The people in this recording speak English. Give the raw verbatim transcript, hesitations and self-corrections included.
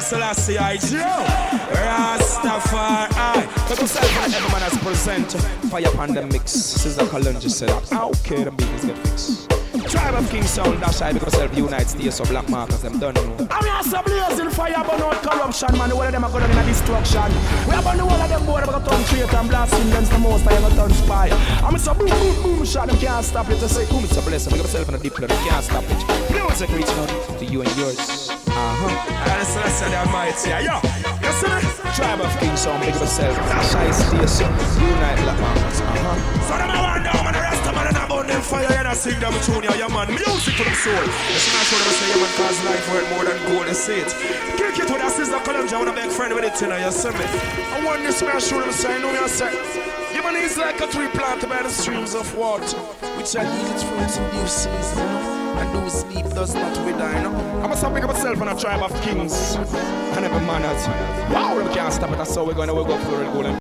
Selassie, I Joe. Rastafari. But myself and every man has present. Fire upon the mix. Sister Kalunji said, okay, the beat is get fixed. Tribe of King Sound, dash I because self unite, stay so black markers, them done know. I'm here blazing fire, but not corruption, man. All of them are going in a destruction. We have on the wall of them board, I'm going to turn traitor and blasting against the most, I'm going to turn spy. I'm so boom, boom, boom, shot, them can't stop it. They say, come, it's a blessing, make myself in a deep blood, they can't stop it. Music reaching out to you and yours. Uh-huh. And so that's the Almighty, yo. You see me? Tribe of King Sound, big of yourself. Dash I stay so unite, black markers. Uh-huh. So them I want down, man, the rest of them, and I'm on them fire, and I sing them tune, yeah, man. Music for the soul. Listen, I show them say, yeah, man, cause life worth more than gold, they say it. Kick it with that sister Columbia, I want a big friend with it, you know, you see me. I want this man, show them say, I know you say. Yeah, man, he's like a tree planted by the streams of water, which I need its fruits in due season, and whose sleep does not wither, you know. I must have picked up myself on a tribe of kings, and every man has, wow, we can't stop it, that's how we're going to go for it, golden.